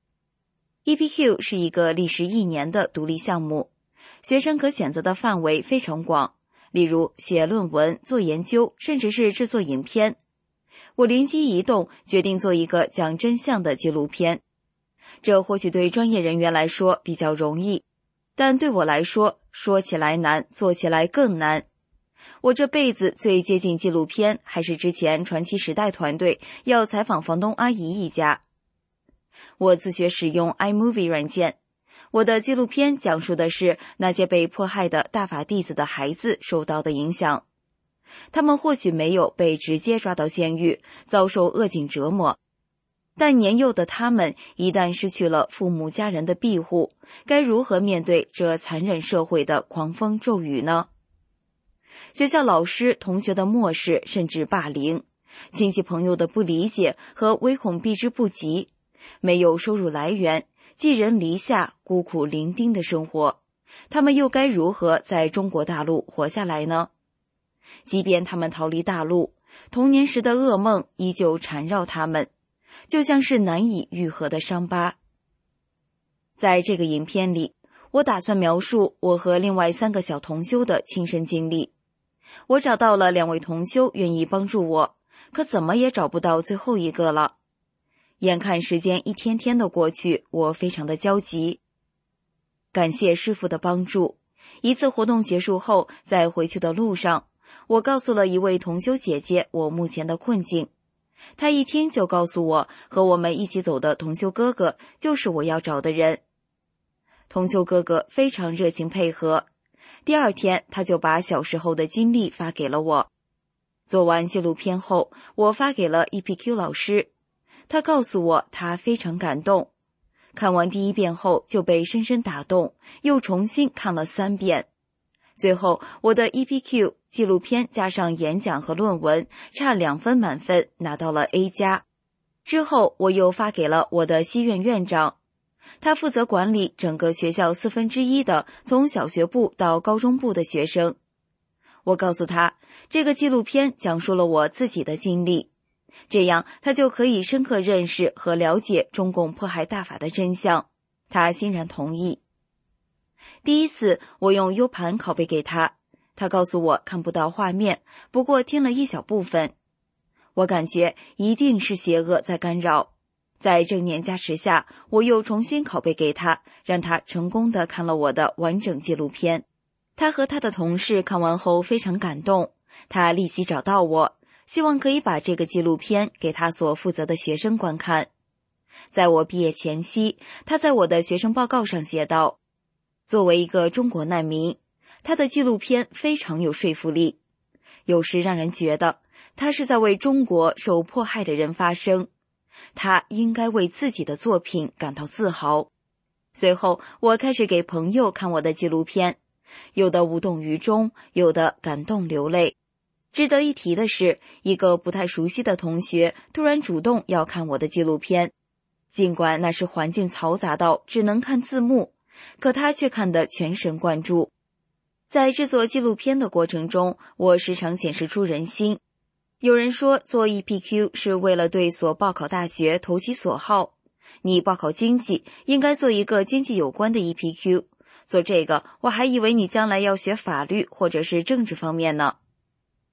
G: Q。E P Q 是一个历时一年的独立项目，学生可选择的范围非常广，例如写论文、做研究，甚至是制作影片。我灵机一动，决定做一个讲真相的纪录片。这或许对专业人员来说比较容易，但对我来说，说起来难，做起来更难。我这辈子最接近纪录片，还是之前传奇时代团队要采访房东阿姨一家。我自学使用 iMovie 软件，我的纪录片讲述的是那些被迫害的大法弟子的孩子受到的影响。他们或许没有被直接抓到监狱，遭受恶境折磨，但年幼的他们一旦失去了父母家人的庇护，该如何面对这残忍社会的狂风骤雨呢？学校老师、同学的漠视甚至霸凌，亲戚朋友的不理解和唯恐避之不及，没有收入来源，寄人篱下，孤苦伶仃的生活，他们又该如何在中国大陆活下来呢？即便他们逃离大陆，童年时的噩梦依旧缠绕他们，就像是难以愈合的伤疤。在这个影片里，我打算描述我和另外三个小同修的亲身经历。我找到了两位同修愿意帮助我，可怎么也找不到最后一个了。眼看时间一天天的过去，我非常的焦急。感谢师父的帮助，一次活动结束后，在回去的路上，我告诉了一位同修姐姐我目前的困境。她一听就告诉我，和我们一起走的同修哥哥就是我要找的人。同修哥哥非常热情配合，第二天他就把小时候的经历发给了我。做完纪录片后，我发给了 E P Q 老师，他告诉我他非常感动，看完第一遍后就被深深打动，又重新看了三遍。最后我的 E P Q 纪录片加上演讲和论文差两分满分，拿到了 A 加。之后我又发给了我的西院院长，他负责管理整个学校四分之一的从小学部到高中部的学生。我告诉他，这个纪录片讲述了我自己的经历，这样他就可以深刻认识和了解中共迫害大法的真相。他欣然同意。第一次我用 U 盘拷贝给他，他告诉我看不到画面，不过听了一小部分。我感觉一定是邪恶在干扰。在正念加持下，我又重新拷贝给他，让他成功地看了我的完整纪录片。他和他的同事看完后非常感动，他立即找到我，希望可以把这个纪录片给他所负责的学生观看。在我毕业前夕，他在我的学生报告上写道，作为一个中国难民，他的纪录片非常有说服力，有时让人觉得他是在为中国受迫害的人发声，他应该为自己的作品感到自豪。随后我开始给朋友看我的纪录片，有的无动于衷，有的感动流泪。值得一提的是，一个不太熟悉的同学突然主动要看我的纪录片，尽管那时环境嘈杂到只能看字幕，可他却看得全神贯注。在制作纪录片的过程中，我时常显示出人心。有人说做 E P Q 是为了对所报考大学投其所好，你报考经济应该做一个经济有关的 E P Q， 做这个我还以为你将来要学法律或者是政治方面呢。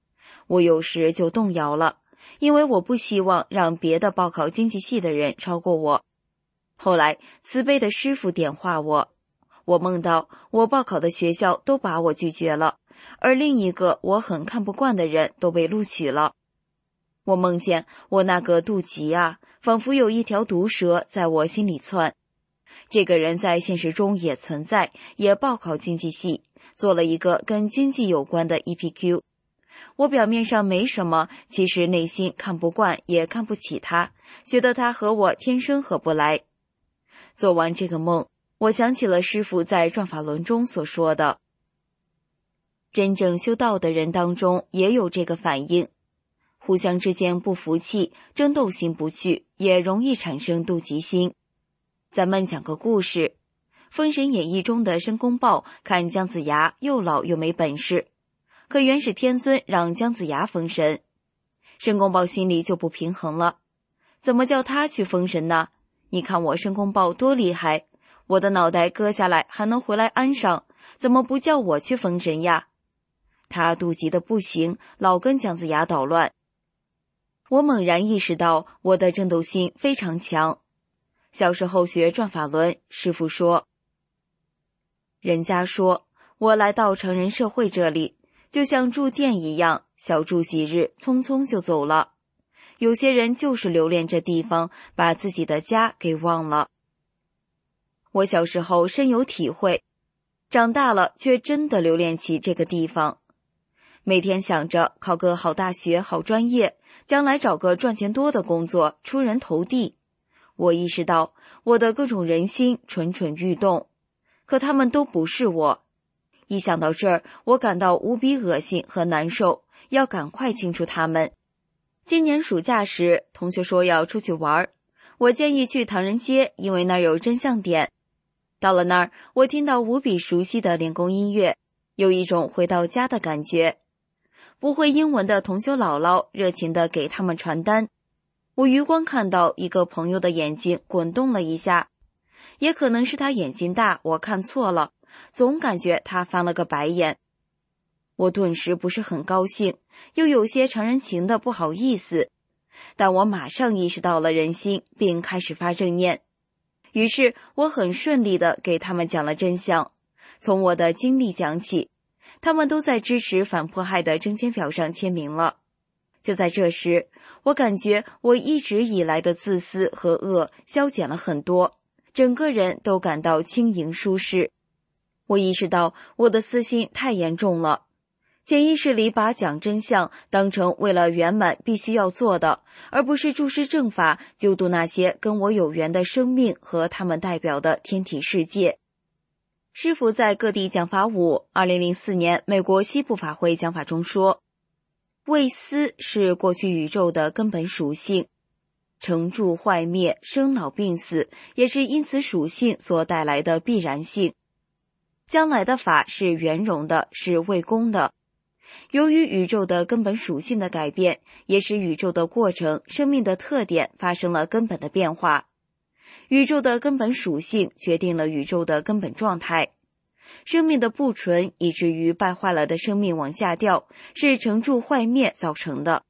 G: 我有时就动摇了，因为我不希望让别的报考经济系的人超过我。后来慈悲的师父点化我，我梦到我报考的学校都把我拒绝了，而另一个我很看不惯的人都被录取了。我梦见我那个妒忌啊，仿佛有一条毒蛇在我心里窜。这个人在现实中也存在，也报考经济系，做了一个跟经济有关的 E P Q。 我表面上没什么，其实内心看不惯也看不起他，觉得他和我天生合不来。做完这个梦，我想起了师父在转法轮中所说的，真正修道的人当中也有这个反应，互相之间不服气，争斗心不去，也容易产生妒忌心。咱们讲个故事，封神演义中的申公豹看姜子牙又老又没本事，可元始天尊让姜子牙封神，申公豹心里就不平衡了，怎么叫他去封神呢？你看我申公豹多厉害，我的脑袋割下来还能回来安上，怎么不叫我去封神呀？他妒忌的不行，老跟姜子牙捣乱。我猛然意识到我的争斗心非常强。小时候学转法轮，师父说，人家说我来到成人社会这里，就像住店一样，小住几日，匆匆就走了。有些人就是留恋这地方，把自己的家给忘了。我小时候深有体会，长大了却真的留恋起这个地方。每天想着考个好大学、好专业，将来找个赚钱多的工作，出人头地。我意识到我的各种人心蠢蠢欲动，可他们都不是我。一想到这儿，我感到无比恶心和难受，要赶快清除他们。今年暑假时，同学说要出去玩，我建议去唐人街，因为那儿有真相点。到了那儿，我听到无比熟悉的练功音乐，有一种回到家的感觉。不会英文的同修姥姥热情地给他们传单，我余光看到一个朋友的眼睛滚动了一下，也可能是他眼睛大，我看错了，总感觉他翻了个白眼。我顿时不是很高兴，又有些常人情的不好意思，但我马上意识到了人心，并开始发正念。于是我很顺利地给他们讲了真相，从我的经历讲起，他们都在支持反迫害的征签表上签名了。就在这时，我感觉我一直以来的自私和恶消减了很多，整个人都感到轻盈舒适。我意识到我的私心太严重了，潜意识里把讲真相当成为了圆满必须要做的，而不是注释正法，救度那些跟我有缘的生命和他们代表的天体世界。师父在各地讲法五二零零四年美国西部法会讲法中说，为思是过去宇宙的根本属性，成住坏灭、生老病死也是因此属性所带来的必然性。将来的法是圆融的，是未公的。由于宇宙的根本属性的改变，也使宇宙的过程、生命的特点发生了根本的变化。宇宙的根本属性决定了宇宙的根本状态。生命的不纯以至于败坏了的生命往下掉，是成住坏灭造成的。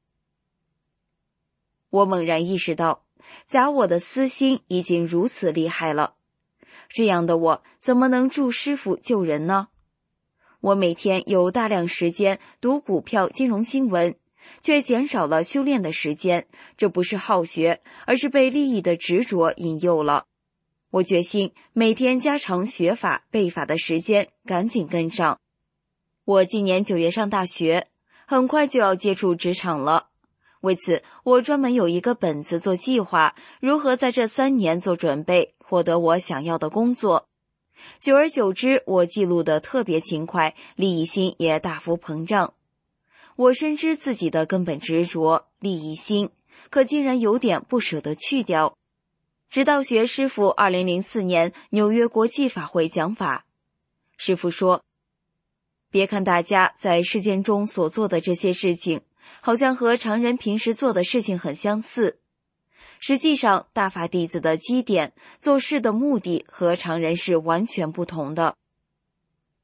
G: 我猛然意识到，假我的私心已经如此厉害了，这样的我怎么能助师父救人呢？我每天有大量时间读股票金融新闻，却减少了修炼的时间，这不是好学，而是被利益的执着引诱了。我决心每天加长学法背法的时间，赶紧跟上。我今年九月上大学，很快就要接触职场了。为此，我专门有一个本子做计划，如何在这三年做准备，获得我想要的工作。久而久之，我记录得特别勤快，利益心也大幅膨胀。我深知自己的根本执着利益心，可竟然有点不舍得去掉。直到学师父二零零四年纽约国际法会讲法，师父说，别看大家在事件中所做的这些事情，好像和常人平时做的事情很相似，实际上大法弟子的基点、做事的目的和常人是完全不同的。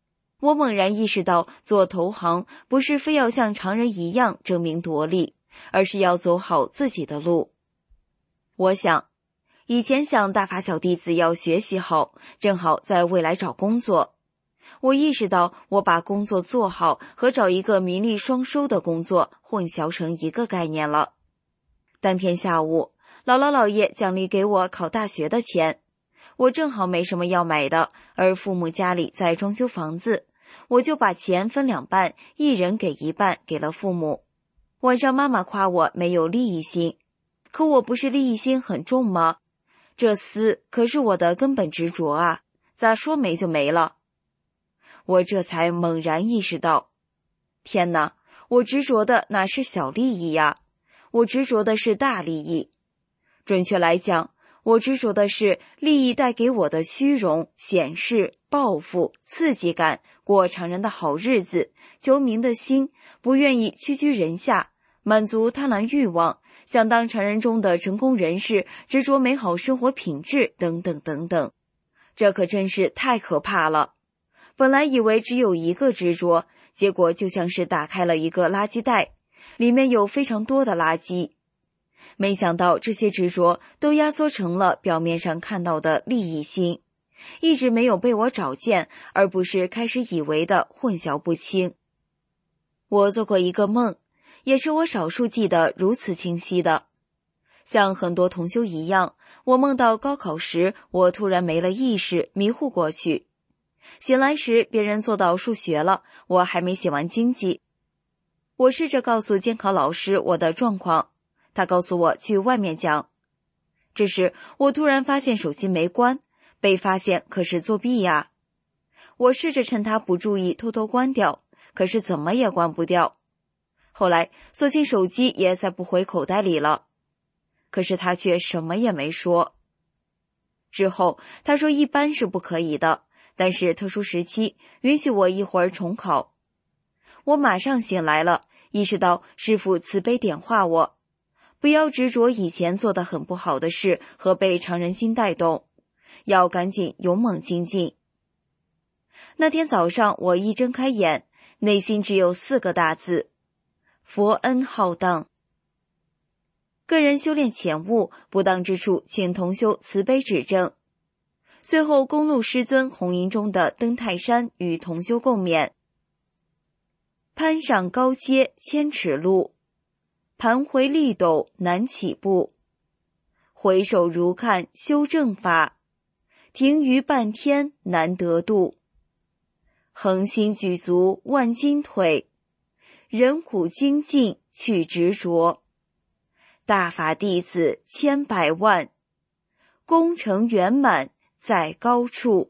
G: 我猛然意识到，做投行不是非要像常人一样争名夺利，而是要走好自己的路。我想，以前想大法小弟子要学习好，正好在未来找工作。我意识到，我把工作做好和找一个名利双收的工作混淆成一个概念了。当天下午，姥姥姥爷奖励给我考大学的钱，我正好没什么要买的，而父母家里在装修房子，我就把钱分两半，一人给一半给了父母。晚上妈妈夸我没有利益心，可我不是利益心很重吗？这丝可是我的根本执着啊，咋说没就没了？我这才猛然意识到，天哪，我执着的哪是小利益呀，我执着的是大利益。准确来讲，我执着的是利益带给我的虚荣、显示、报复、刺激感，过常人的好日子，求名的心，不愿意屈居人下，满足贪婪欲望，想当常人中的成功人士，执着美好生活品质，等等等等。这可真是太可怕了。本来以为只有一个执着，结果就像是打开了一个垃圾袋，里面有非常多的垃圾。没想到这些执着都压缩成了表面上看到的利益心，一直没有被我找见，而不是开始以为的混淆不清。我做过一个梦，也是我少数记得如此清晰的。像很多同修一样，我梦到高考时我突然没了意识，迷糊过去。醒来时别人做到数学了，我还没写完经济。我试着告诉监考老师我的状况，他告诉我去外面讲。这时我突然发现手机没关，被发现可是作弊呀。我试着趁他不注意偷偷关掉，可是怎么也关不掉。后来索性手机也塞不回口袋里了，可是他却什么也没说。之后他说一般是不可以的，但是特殊时期允许我一会儿重考。我马上醒来了，意识到师父慈悲点化我，不要执着以前做得很不好的事和被常人心带动，要赶紧勇猛精进。那天早上我一睁开眼，内心只有四个大字：佛恩浩荡。个人修炼浅悟，不当之处请同修慈悲指正。最后公路师尊红营中的登泰山与同修共勉：攀上高阶千尺路，盘回力陡难起步，回首如看修正法，停于半天难得度。恒心举足万斤腿，人苦精进去执着。大法弟子千百万，功成圆满在高处。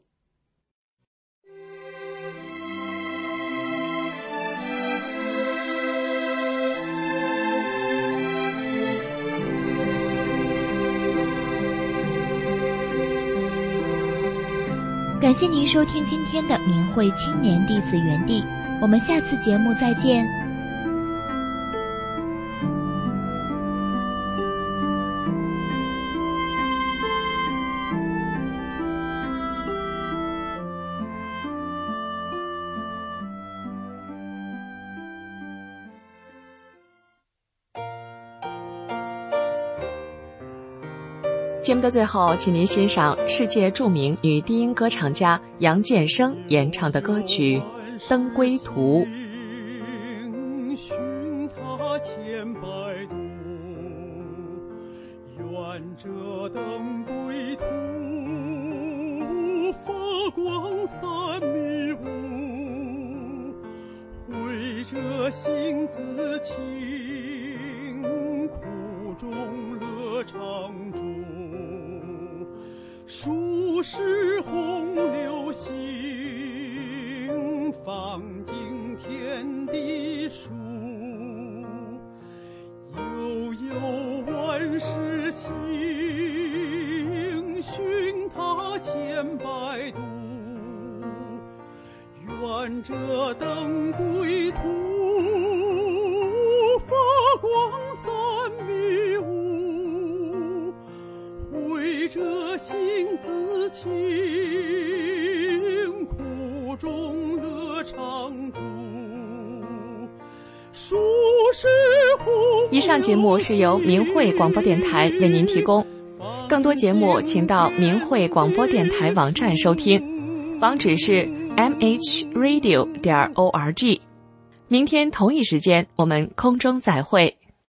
F: 感谢您收听今天的明慧青年弟子园地，我们下次节目再见。
H: 节目的最后，请您欣赏世界著名女低音歌唱家杨建生演唱的歌曲《登归途》。
I: 寻他千百度，愿这登归途，发光三迷雾，会这心自清，苦中乐常驻。数十洪流行，放尽天地数，悠悠万事兴，寻他千百度，愿这登归途，发光三迷雾，会这心自清，苦中乐常
H: 以上节目是由明慧广播电台为您提供，更多节目请到明慧广播电台网站收听，网址是 m h radio 点 org。明天同一时间我们空中再会。